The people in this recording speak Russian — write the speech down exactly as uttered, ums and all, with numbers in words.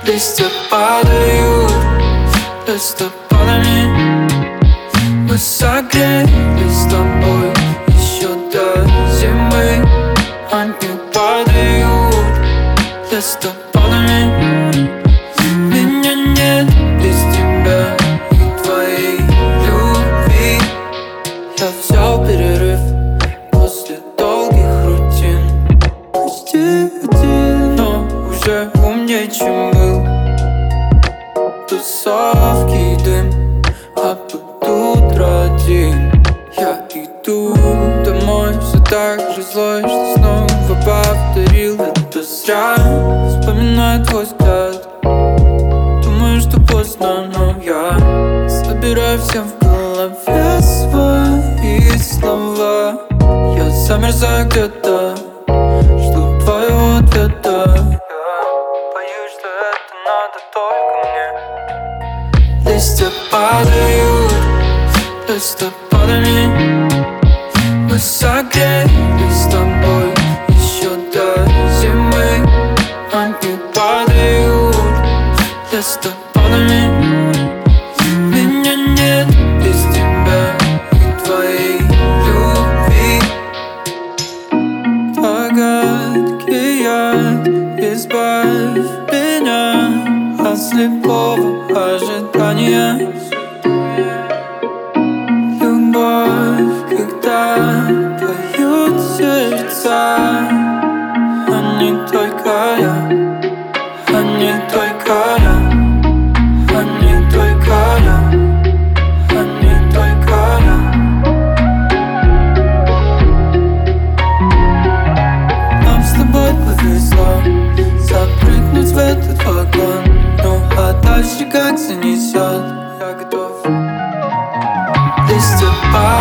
Листья падают листопадами. Мы согрелись с тобой еще до зимы. Они падают листопадами. Меня нет без тебя и твоей любви. Я взял перерыв после долгих рутин. Почти один, но уже умнее, чем был. Тусовки и дым, а под утро один. Я иду домой, все так же злой, что снова повторил это зря. Вспоминаю твой взгляд, думаю, что поздно, но я собираю все в голове свои слова. Я замерзаю где-то, жду твоего ответа. Я боюсь, что это надо только мне. Листья падают листопадами. Мы согрелись с тобой еще до зимы. Они падают листопадами. Меня нет без тебя и твоей любви. Догадки яд, избавь меня от слепого ожидания. Любовь, когда поют сердца, а не только я, а не только я, а не только я, а не только я. Нам с тобой повезло запрыгнуть в этот вагон. Ну а дальше как занесет, я готов. Листья падают